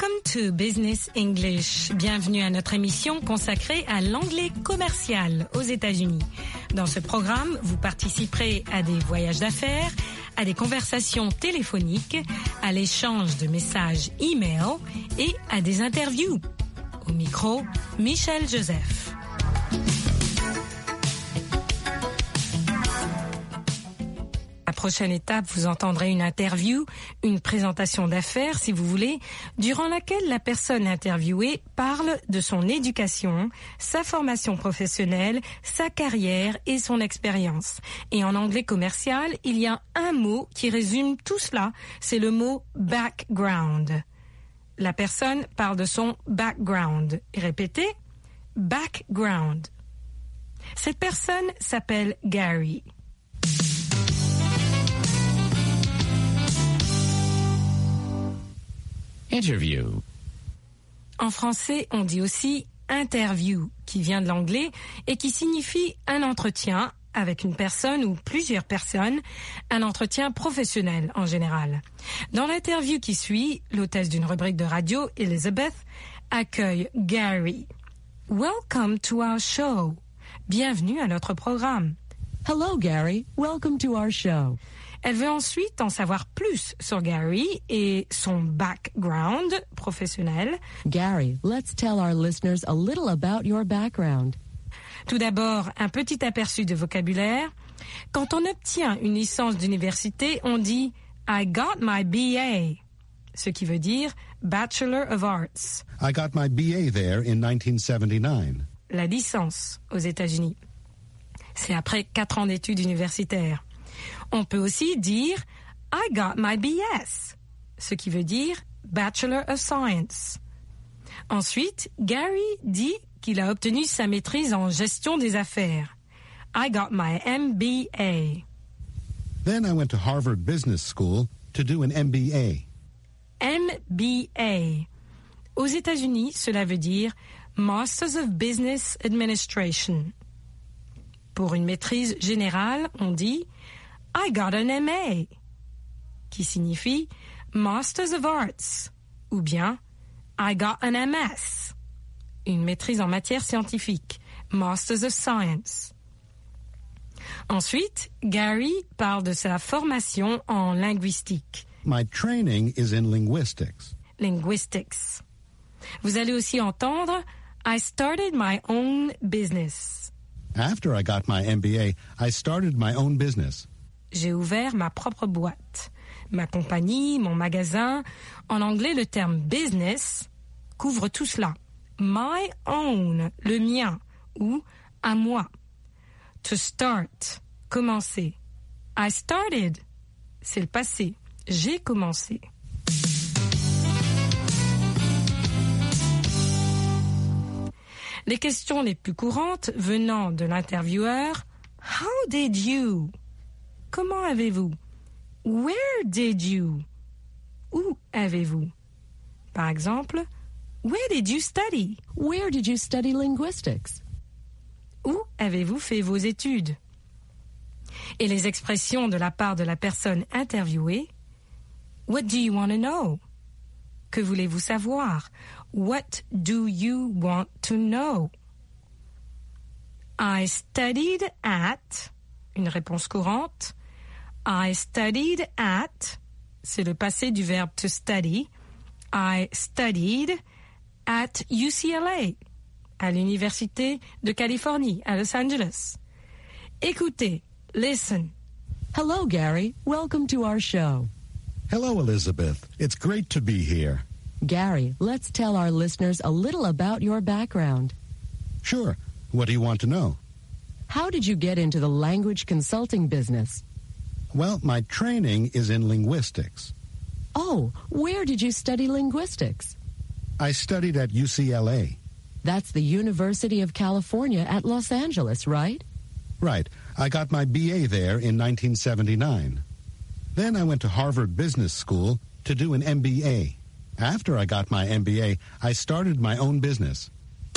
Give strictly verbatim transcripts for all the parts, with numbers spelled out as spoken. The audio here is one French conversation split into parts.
Welcome to Business English. Bienvenue à notre émission consacrée à l'anglais commercial aux États-Unis. Dans ce programme, vous participerez à des voyages d'affaires, à des conversations téléphoniques, à l'échange de messages e-mail et à des interviews. Au micro, Michel Joseph. La prochaine étape, vous entendrez une interview, une présentation d'affaires, si vous voulez, durant laquelle la personne interviewée parle de son éducation, sa formation professionnelle, sa carrière et son expérience. Et en anglais commercial, il y a un mot qui résume tout cela, c'est le mot background. La personne parle de son background. Et répétez, background. Cette personne s'appelle Gary. Interview. En français, on dit aussi interview, qui vient de l'anglais et qui signifie un entretien avec une personne ou plusieurs personnes, un entretien professionnel en général. Dans l'interview qui suit, l'hôtesse d'une rubrique de radio, Elizabeth, accueille Gary. Welcome to our show. Bienvenue à notre programme. Hello, Gary. Welcome to our show. Elle veut ensuite en savoir plus sur Gary et son background professionnel. Gary, let's tell our listeners a little about your background. Tout d'abord, un petit aperçu de vocabulaire. Quand on obtient une licence d'université, on dit « I got my B A », ce qui veut dire « Bachelor of Arts ». I got my B A there in nineteen seventy-nine. La licence aux États-Unis. C'est après quatre ans d'études universitaires. On peut aussi dire « I got my B S », ce qui veut dire « Bachelor of Science ». Ensuite, Gary dit qu'il a obtenu sa maîtrise en gestion des affaires. « I got my M B A ». Then I went to Harvard Business School to do an M B A. M B A. Aux États-Unis, cela veut dire « Masters of Business Administration ». Pour une maîtrise générale, on dit « I got an M A », qui signifie Masters of Arts, ou bien I got an M S, une maîtrise en matière scientifique, Masters of Science. Ensuite, Gary parle de sa formation en linguistique. My training is in linguistics. Linguistics. Vous allez aussi entendre I started my own business. After I got my M B A, I started my own business. J'ai ouvert ma propre boîte, ma compagnie, mon magasin. En anglais, le terme business couvre tout cela. My own, le mien, ou à moi. To start, commencer. I started, c'est le passé. J'ai commencé. Les questions les plus courantes venant de l'intervieweur, How did you? Comment avez-vous? Where did you? Où avez-vous? Par exemple, Where did you study? Where did you study linguistics? Où avez-vous fait vos études? Et les expressions de la part de la personne interviewée. What do you want to know? Que voulez-vous savoir? What do you want to know? I studied at, une réponse courante. I studied at, c'est le passé du verbe to study. I studied at U C L A, à l'Université de Californie, à Los Angeles. Écoutez, listen. Hello, Gary. Welcome to our show. Hello, Elizabeth. It's great to be here. Gary, let's tell our listeners a little about your background. Sure. What do you want to know? How did you get into the language consulting business? Well, my training is in linguistics. Oh, where did you study linguistics? I studied at U C L A. That's the University of California at Los Angeles, right? Right. I got my B A there in nineteen seventy-nine. Then I went to Harvard Business School to do an M B A. After I got my M B A, I started my own business.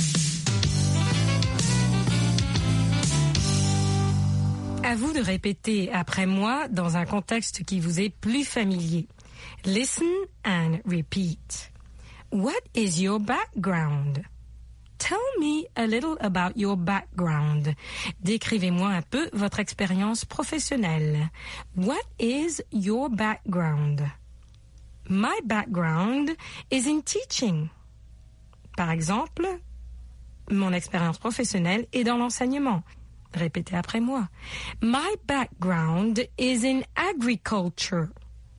À vous de répéter après moi dans un contexte qui vous est plus familier. Listen and repeat. What is your background? Tell me a little about your background. Décrivez-moi un peu votre expérience professionnelle. What is your background? My background is in teaching. Par exemple, mon expérience professionnelle est dans l'enseignement. Répétez après moi. My background is in agriculture.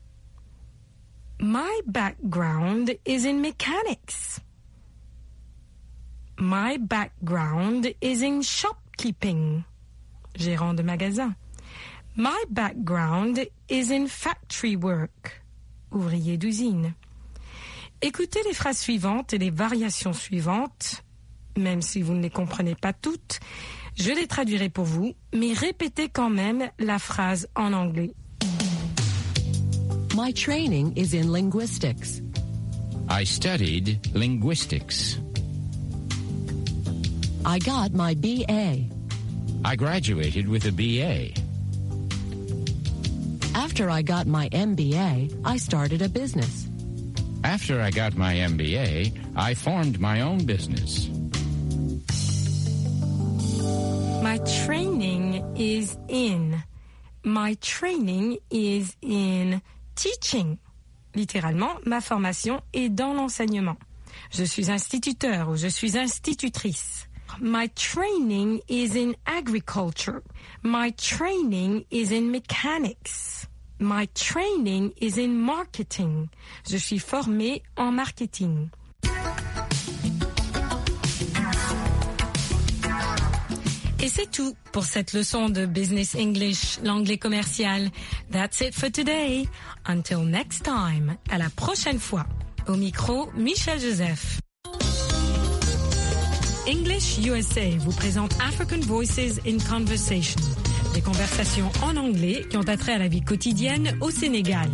My background is in mechanics. My background is in shopkeeping. Gérant de magasin. My background is in factory work. Ouvrier d'usine. Écoutez les phrases suivantes et les variations suivantes. Même si vous ne les comprenez pas toutes, je les traduirai pour vous, mais répétez quand même la phrase en anglais. My training is in linguistics. I studied linguistics. I got my B A. I graduated with a B A. After I got my M B A, I started a business. After I got my M B A, I formed my own business. My training is in. My training is in teaching. Littéralement, ma formation est dans l'enseignement. Je suis instituteur ou je suis institutrice. My training is in agriculture. My training is in mechanics. My training is in marketing. Je suis formée en marketing. Et c'est tout pour cette leçon de Business English, l'anglais commercial. That's it for today. Until next time. À la prochaine fois. Au micro, Michel Joseph. English U S A vous présente African Voices in Conversation. Des conversations en anglais qui ont attrait à la vie quotidienne au Sénégal.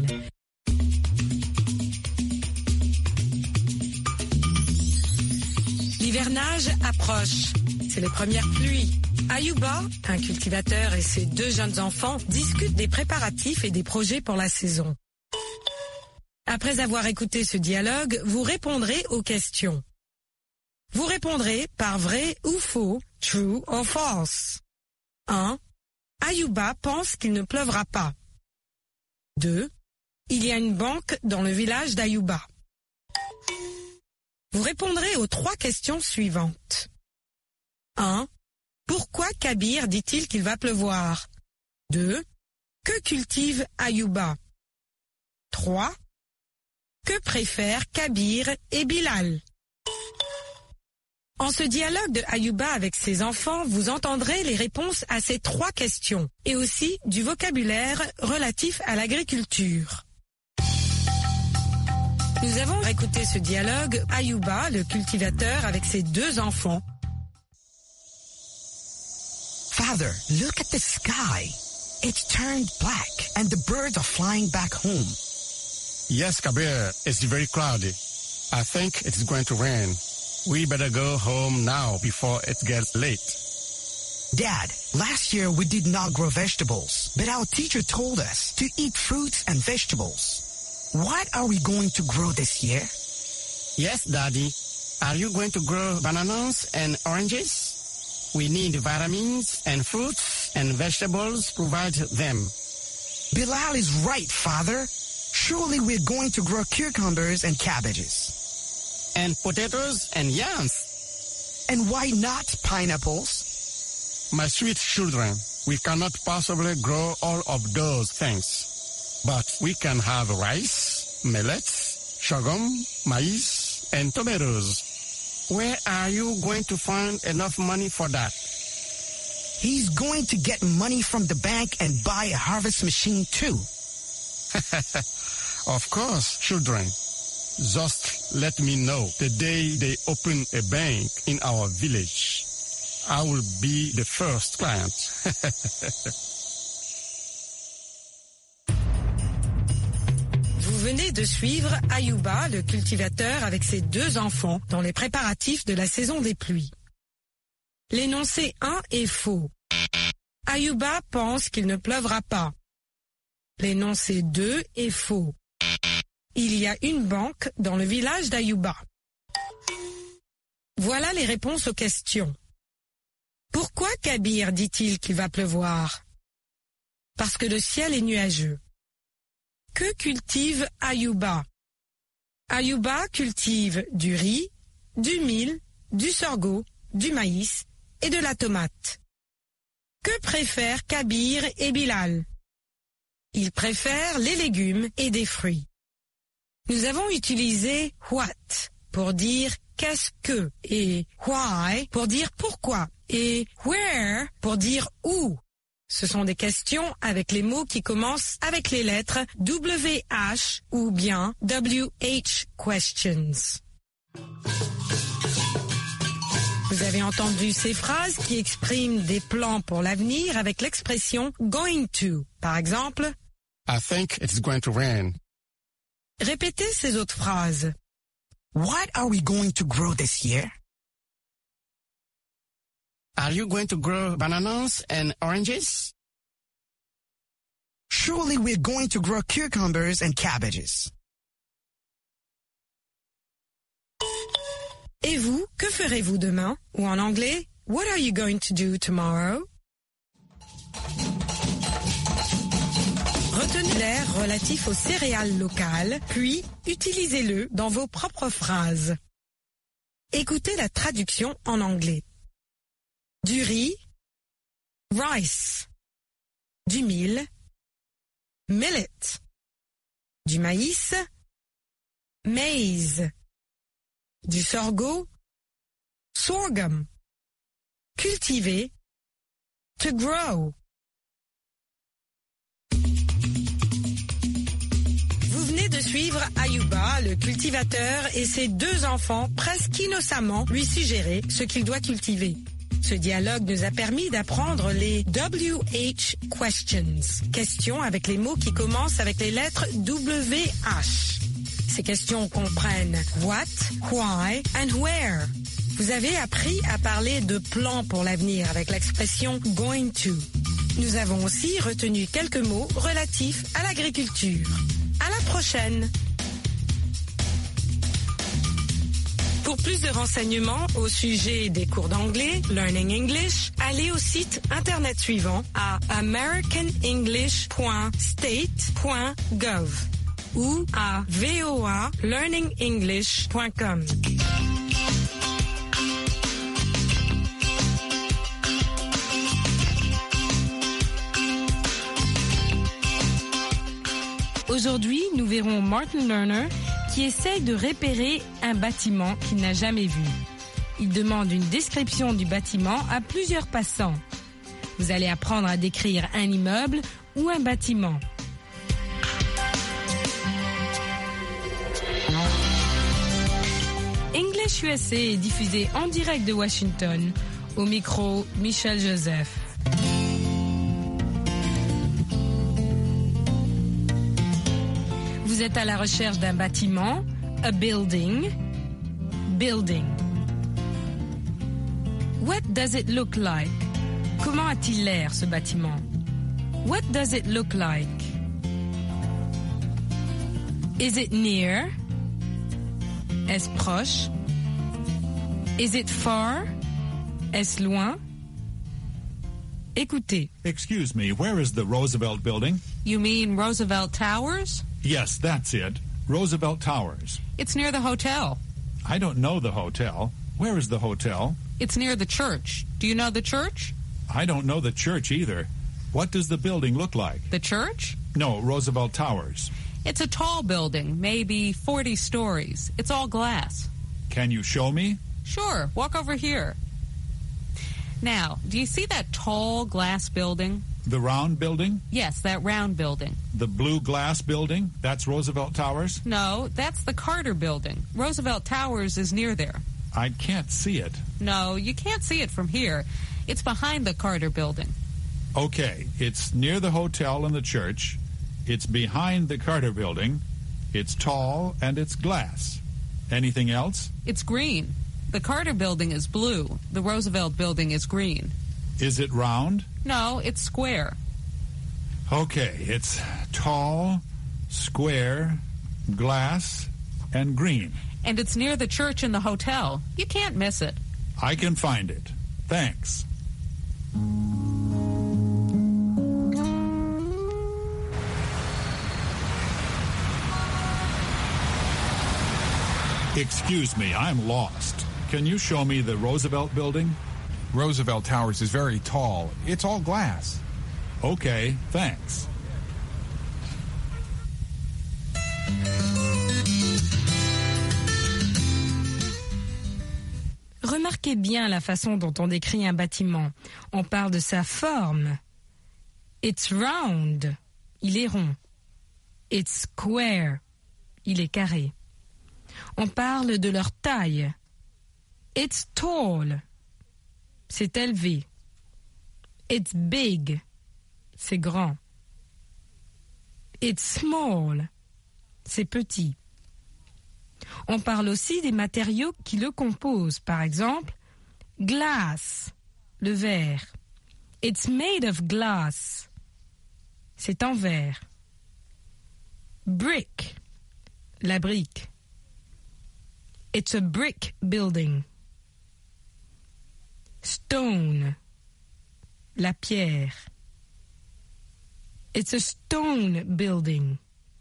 L'hivernage approche. C'est les premières pluies. Ayuba, un cultivateur et ses deux jeunes enfants discutent des préparatifs et des projets pour la saison. Après avoir écouté ce dialogue, vous répondrez aux questions. Vous répondrez par vrai ou faux, true or false. un. Ayuba pense qu'il ne pleuvra pas. deux. Il y a une banque dans le village d'Ayuba. Vous répondrez aux trois questions suivantes. un. Pourquoi Kabir dit-il qu'il va pleuvoir? deux. Que cultive Ayuba? trois. Que préfèrent Kabir et Bilal? En ce dialogue de Ayuba avec ses enfants, vous entendrez les réponses à ces trois questions et aussi du vocabulaire relatif à l'agriculture. Nous avons écouté ce dialogue, Ayuba, le cultivateur, avec ses deux enfants. Father, look at the sky. It's turned black and the birds are flying back home. Yes, Kabir, it's very cloudy. I think it's going to rain. We better go home now before it gets late. Dad, last year we did not grow vegetables, but our teacher told us to eat fruits and vegetables. What are we going to grow this year? Yes, Daddy. Are you going to grow bananas and oranges? We need vitamins and fruits and vegetables provide them. Bilal is right, Father. Surely we're going to grow cucumbers and cabbages. And potatoes and yams. And why not pineapples? My sweet children, we cannot possibly grow all of those things. But we can have rice, millets, sorghum, maize, and tomatoes. Where are you going to find enough money for that? He's going to get money from the bank and buy a harvest machine too. Of course, children. Just let me know the day they open a bank in our village. I will be the first client. Vous venez de suivre Ayuba, le cultivateur, avec ses deux enfants dans les préparatifs de la saison des pluies. L'énoncé un est faux. Ayuba pense qu'il ne pleuvra pas. L'énoncé deux est faux. il y a une banque dans le village d'Ayuba. Voilà les réponses aux questions. Pourquoi Kabir dit-il qu'il va pleuvoir? Parce que le ciel est nuageux. Que cultive Ayuba? Ayuba cultive du riz, du mil, du sorgho, du maïs et de la tomate. Que préfèrent Kabir et Bilal? Ils préfèrent les légumes et des fruits. Nous avons utilisé what pour dire qu'est-ce que et why pour dire pourquoi et where pour dire où. Ce sont des questions avec les mots qui commencent avec les lettres W H ou bien W H questions. Vous avez entendu ces phrases qui expriment des plans pour l'avenir avec l'expression going to. Par exemple, I think it's going to rain. Répétez ces autres phrases. What are we going to grow this year? Are you going to grow bananas and oranges? Surely we're going to grow cucumbers and cabbages. Et vous, que ferez-vous demain? Ou en anglais, what are you going to do tomorrow? Retenez l'air relatif aux céréales locales, puis utilisez-le dans vos propres phrases. Écoutez la traduction en anglais. Du riz, rice. Du mil, millet. Du maïs, maize. Du sorgho, sorghum. Cultiver, to grow. Vous venez de suivre Ayuba, le cultivateur, et ses deux enfants presque innocemment lui suggérer ce qu'il doit cultiver. Ce dialogue nous a permis d'apprendre les W H questions, questions avec les mots qui commencent avec les lettres W H. Ces questions comprennent what, why and where. Vous avez appris à parler de plans pour l'avenir avec l'expression going to. Nous avons aussi retenu quelques mots relatifs à l'agriculture. À la prochaine! Pour plus de renseignements au sujet des cours d'anglais, Learning English, allez au site internet suivant à american english point state point gov ou à v o a learning english point com. Aujourd'hui, nous verrons Martin Lerner qui essaye de repérer un bâtiment qu'il n'a jamais vu. Il demande une description du bâtiment à plusieurs passants. Vous allez apprendre à décrire un immeuble ou un bâtiment. English U S A est diffusé en direct de Washington. Au micro, Michel Joseph. Vous êtes à la recherche d'un bâtiment, a building, building. What does it look like? Comment a-t-il l'air, ce bâtiment? What does it look like? Is it near? Est-ce proche? Is it far? Est-ce loin? Écoutez. Excuse me, where is the Roosevelt Building? You mean Roosevelt Towers? Yes, that's it. Roosevelt Towers. It's near the hotel. I don't know the hotel. Where is the hotel? It's near the church. Do you know the church? I don't know the church either. What does the building look like? The church? No, Roosevelt Towers. It's a tall building, maybe forty stories. It's all glass. Can you show me? Sure, walk over here. Now, do you see that tall glass building? The round building? Yes, that round building. The blue glass building? That's Roosevelt Towers? No, that's the Carter Building. Roosevelt Towers is near there. I can't see it. No, you can't see it from here. It's behind the Carter Building. Okay, it's near the hotel and the church. It's behind the Carter Building. It's tall and it's glass. Anything else? It's green. The Carter Building is blue. The Roosevelt Building is green. Is it round? No, it's square. Okay, it's tall, square, glass, and green. And it's near the church and the hotel. You can't miss it. I can find it. Thanks. Excuse me, I'm lost. Can you show me the Roosevelt Building? Roosevelt Towers is very tall. It's all glass. Okay, thanks. Remarquez bien la façon dont on décrit un bâtiment. On parle de sa forme. It's round. Il est rond. It's square. Il est carré. On parle de leur taille. It's tall. C'est élevé. It's big. C'est grand. It's small. C'est petit. On parle aussi des matériaux qui le composent. Par exemple, glass, le verre. It's made of glass. C'est en verre. Brick, la brique. It's a brick building. Stone, la pierre. It's a stone building.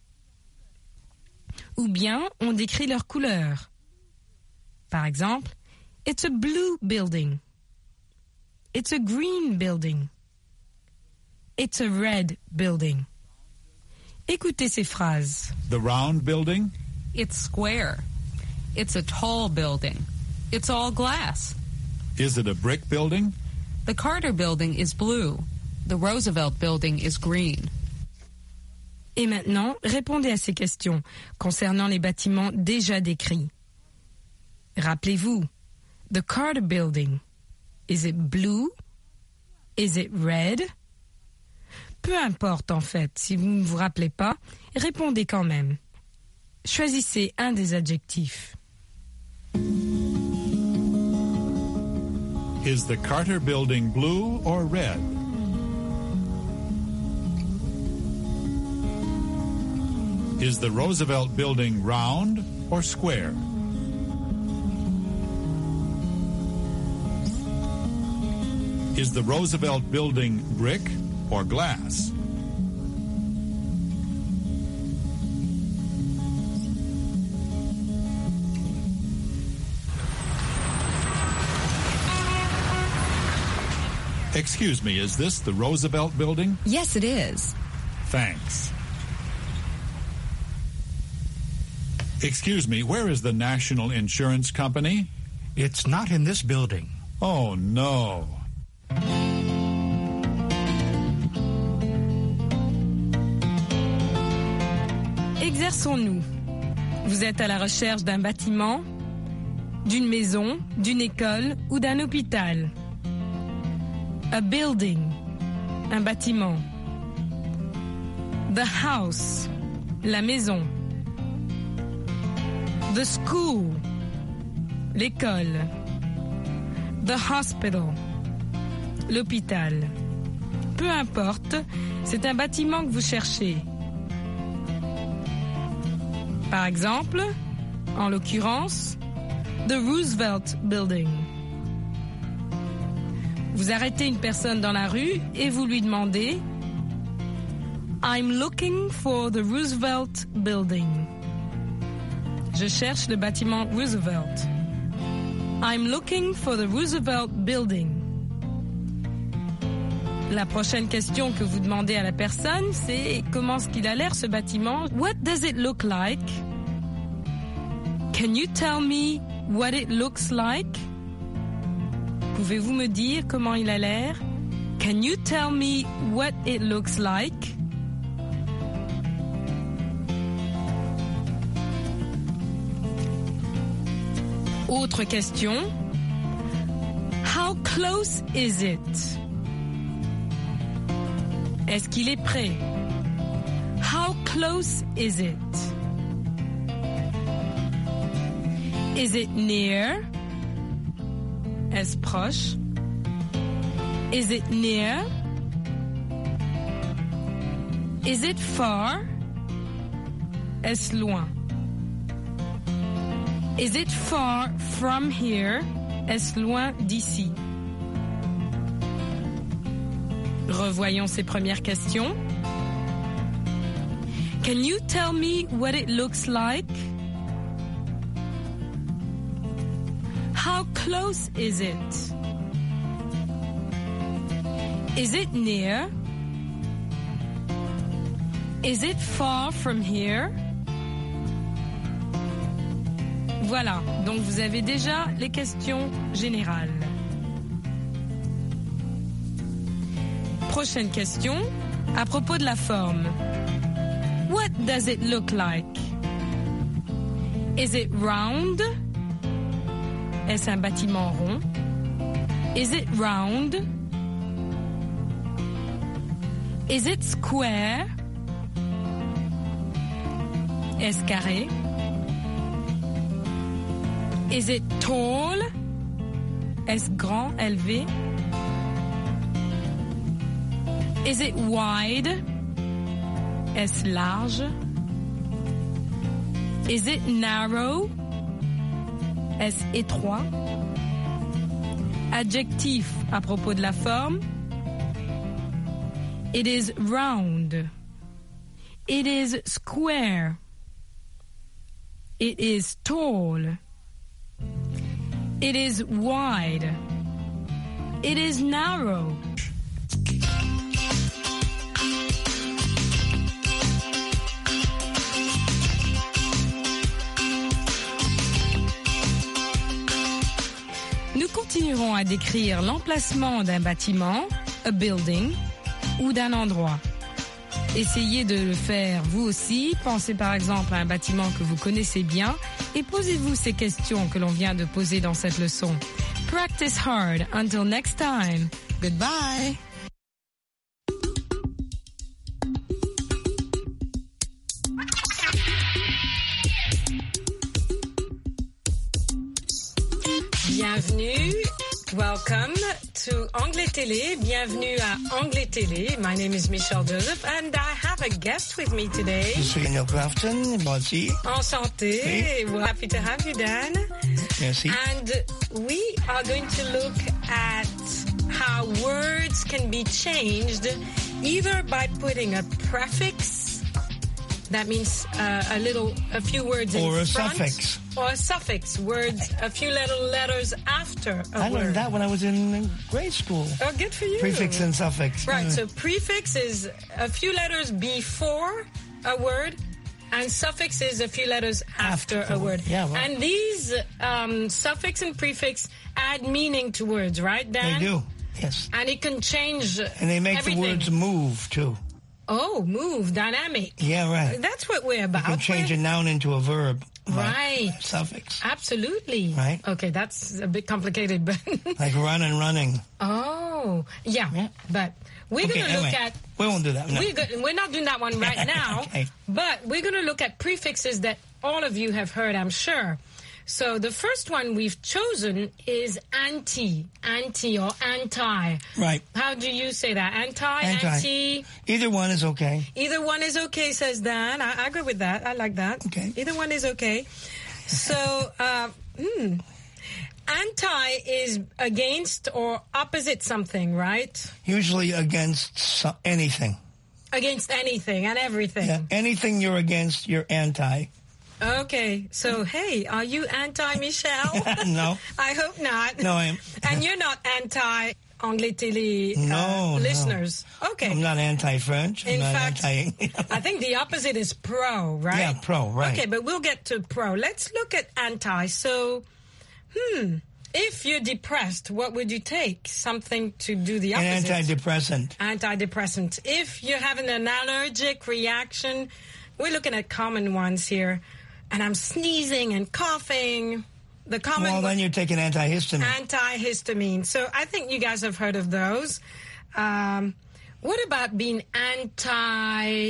Ou bien on décrit leur couleur. Par exemple, it's a blue building. It's a green building. It's a red building. Écoutez ces phrases. The round building? It's square. It's a tall building. It's all glass. Is it a brick building? The Carter building is blue. The Roosevelt building is green. Et maintenant, répondez à ces questions concernant les bâtiments déjà décrits. Rappelez-vous, the Carter building, is it blue? Is it red? Peu importe en fait, si vous ne vous rappelez pas, répondez quand même. Choisissez un des adjectifs. Is the Carter building blue or red? Is the Roosevelt building round or square? Is the Roosevelt building brick or glass? Excuse me, is this the Roosevelt building? Yes, it is. Thanks. Excuse me, where is the National Insurance Company? It's not in this building. Oh, no. Exerçons-nous. Vous êtes à la recherche d'un bâtiment, d'une maison, d'une école ou d'un hôpital. A building, un bâtiment. The house, la maison. The school, l'école. The hospital, l'hôpital. Peu importe, c'est un bâtiment que vous cherchez. Par exemple, en l'occurrence, the Roosevelt Building. Vous arrêtez une personne dans la rue et vous lui demandez « I'm looking for the Roosevelt Building ». Je cherche le bâtiment Roosevelt. I'm looking for the Roosevelt Building. La prochaine question que vous demandez à la personne, c'est comment est-ce qu'il a l'air ce bâtiment? What does it look like? Can you tell me what it looks like? Pouvez-vous me dire comment il a l'air? Can you tell me what it looks like? Autre question. How close is it? Est-ce qu'il est prêt? How close is it? Is it near? Est-ce proche? Is it near? Is it far? Est-ce loin? Is it far from here? Est-ce loin d'ici? Revoyons ces premières questions. Can you tell me what it looks like? How close is it? Is it near? Is it far from here? Voilà, donc vous avez déjà les questions générales. Prochaine question, à propos de la forme. What does it look like? Is it round? Est-ce un bâtiment rond? Is it round? Is it square? Est-ce carré? Is it tall? Est-ce grand, élevé? Is it wide? Est-ce large? Is it narrow? Est-ce étroit? Adjectif à propos de la forme. It is round. It is square. It is tall. It is wide. It is narrow. Nous continuerons à décrire l'emplacement d'un bâtiment, a building, ou d'un endroit. Essayez de le faire vous aussi. Pensez par exemple à un bâtiment que vous connaissez bien et posez-vous ces questions que l'on vient de poser dans cette leçon. Practice hard. Until next time. Goodbye. Bienvenue. Welcome to Anglais Télé. Bienvenue à Anglais Télé. My name is Michelle Joseph and I have a guest with me today. Je suis Daniel Crafton. Merci. Enchanté. Oui. We're happy to have you, Dan. Merci. And we are going to look at how words can be changed either by putting a prefix, that means uh, a little, a few words in Or a front, suffix. or a suffix, words, a few little letters after a I word. learned that when I was in grade school. Oh, good for you. Prefix and suffix. Right, Uh, so prefix is a few letters before a word, and suffix is a few letters after, After, a word. yeah, right. And these um, suffix and prefix add meaning to words, right, Dan? They do, yes. And it can change And they make everything. the words move, too. Oh, move, dynamic. Yeah, right. That's what we're about. You can change We're- a noun into a verb. Right. Suffix. Absolutely. Right. Okay, that's a bit complicated, but... Like run and running. Oh, yeah. Yeah. But we're Okay, going to look anyway, at... we won't do that. No. We're, go- we're not doing that one right now, Okay. but we're going to look at prefixes that all of you have heard, I'm sure. So the first one we've chosen is anti, anti or anti. Right. How do you say that? Anti, Anti. anti. Either one is okay. Either one is okay, says Dan. I, I agree with that. I like that. Okay. Either one is okay. So, uh, hmm. Anti is against or opposite something, right? Usually against so- anything. Against anything and everything. Yeah, anything you're against, you're anti. Okay, so hey, are you anti-Michelle? No. I hope not. No, I am. And you're not anti-Anglais Télé uh, No, no. listeners? Okay. I'm not anti-French. I'm In not fact, anti- I think the opposite is pro, right? Yeah, pro, right. Okay, but we'll get to pro. Let's look at anti. So, hmm, if you're depressed, what would you take? Something to do the An opposite. antidepressant. Antidepressant. If you're having an allergic reaction, we're looking at common ones here. And I'm sneezing and coughing. The common Well, then you take an antihistamine. antihistamine. So I think you guys have heard of those. Um, what about being anti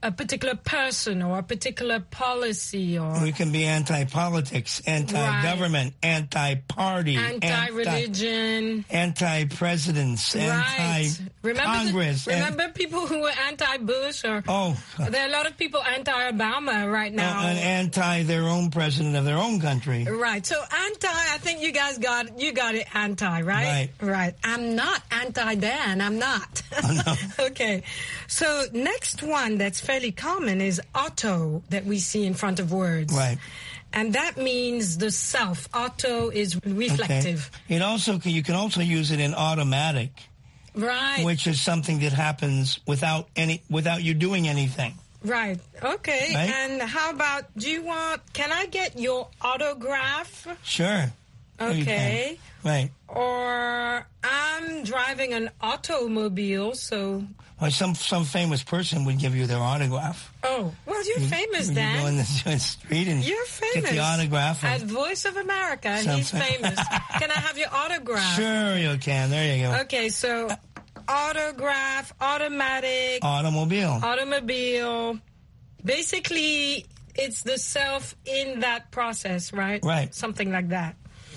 a particular person or a particular policy, or We can be anti-politics, anti-government, anti-party, anti-religion, anti-presidents, right? Remember, anti-Congress. the, remember people who were anti-Bush, or oh, there are a lot of people anti-Obama right now, and anti their own president of their own country. Right. So anti, I think you guys got you got it anti, right? Right. Right. I'm not anti-Dan. I'm not. Oh, no. Okay. So next one that's fairly common is auto, that we see in front of words. Right. And that means the self. Auto is reflective. Okay. It also you can also use it in automatic, Right. which is something that happens without any without you doing anything. Right. Okay. Right? And how about, do you want, can I get your autograph? Sure. You Okay. can. Right. Or I'm driving an automobile, so... Well, some some famous person would give you their autograph. Oh, well, you're You- famous, you Dan. go in the, in the street and You're famous. get the autograph. At of- Voice of America, Some- he's famous. Can I have your autograph? Sure, you can. There you go. Okay, so autograph, automatic, Automobile. automobile. Basically, it's the self in that process, right? Right. Something like that.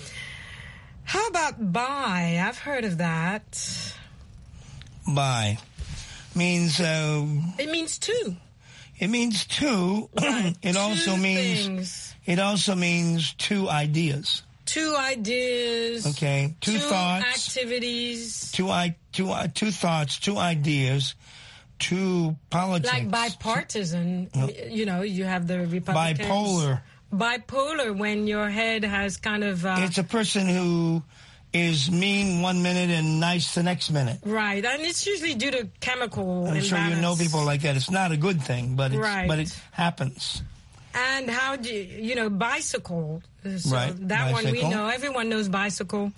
How about buy? I've heard of that. Buy means uh, It means two. it means two. it also Two means things. it also means two ideas. Two ideas. Okay, two, Two thoughts. activities. Two i two uh, two thoughts, two ideas, two politics. Like bipartisan. You know, you have the Republicans. Bipolar. Bipolar, when your head has kind of... Uh, It's a person who is mean one minute and nice the next minute. right, and it's usually due to chemical I'm sure you know imbalance. people like that. It's not a good thing, but it's, Right. but it happens. And how do you, you know, bicycle. So Right, that one we bicycle. know. Everyone knows bicycle.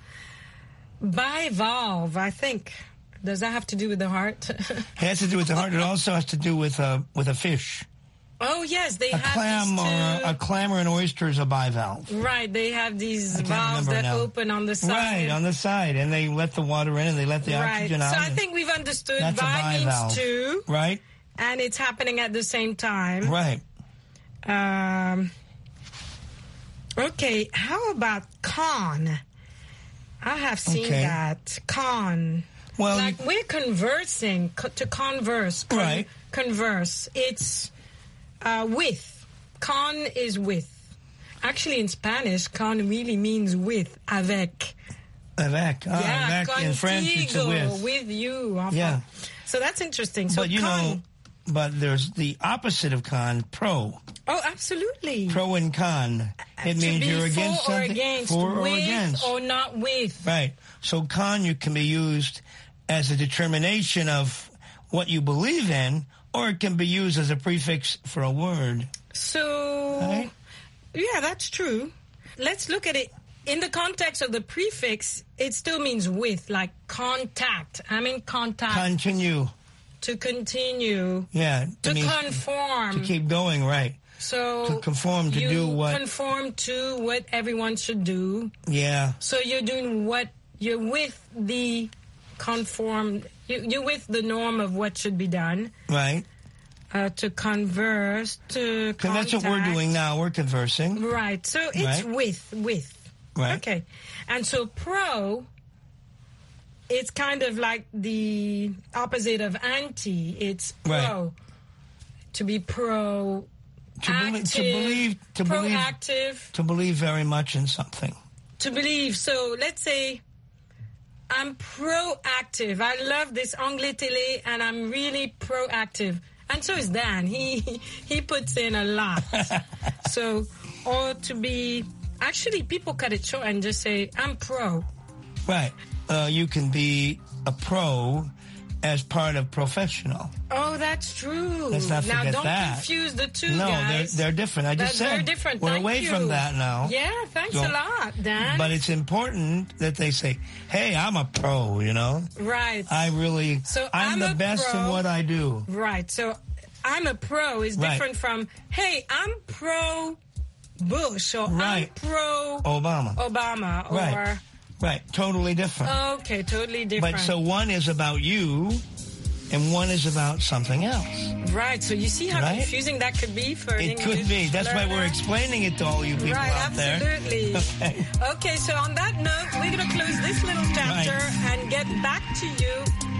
Bivalve, I think. Does that have to do with the heart? It has to do with the heart. It also has to do with a with a fish. Oh, yes, they A have clam these or two, a, a clam or an oyster is a bivalve. right, they have these I can't valves remember that now. open on the side. Right, on the side, and they let the water in and they let the Right. oxygen out. So I and think we've understood that's a bi means bivalve. two, Right, and it's happening at the same time. right. Um, okay, how about con? I have seen Okay. that. Con. Well, like we're conversing, co- to converse. Con- Right. Converse. It's uh, with. Con is with. Actually, in Spanish, con really means with, avec. Avec. Ah, yeah, avec in French it's a contigo, with. with you. enfin. Yeah. So that's interesting. So But you con. know, but there's the opposite of con, pro. Oh, absolutely. Pro and con. It to means be you're for against or something. against, for or with against. or not with. Right. So con you can be used as a determination of what you believe in, or it can be used as a prefix for a word. So, Right. yeah, that's true. Let's look at it. In the context of the prefix, it still means with, like contact. I'm in contact. Continue. to continue. Yeah. it To means conform. To keep going, right. So to conform, to you do what- conform to what everyone should do. Yeah. So you're doing what you're with the conform. You, you're with the norm of what should be done. Right. Uh, to converse, to Because that's what we're contact. doing now. We're conversing. Right. So it's Right. with, with. Right. Okay. And so pro, it's kind of like the opposite of anti. It's pro. Right. To be pro. To, belie- to believe. To believe. proactive. To believe very much in something. To believe. So let's say I'm proactive. I love this Anglais Télé and I'm really proactive. And so is Dan. He he puts in a lot. So, or to be, actually people cut it short and just say, I'm pro. Right. Uh, you can be a pro as part of professional. Oh, that's true. Let's not now, forget don't that. confuse the two, No, guys. they're, they're different. I just That's said very different. we're Thank away you. from that now. Yeah, thanks So- a lot, Dan. But it's important that they say, hey, I'm a pro, you know? right. I really, So I'm, I'm the a best pro. in what I do. Right. So I'm a pro is Right. different from, hey, I'm pro Bush or Right. I'm pro Obama. Obama or Right. Right. Totally different. okay, totally different. But so one is about you and one is about something else. Right. So you see how Right? confusing that could be for an It English could be. That's why we're learner? explaining it to all you people Right, out there. absolutely. Okay. Okay, so on that note, we're going to close this little chapter Right. and get back to you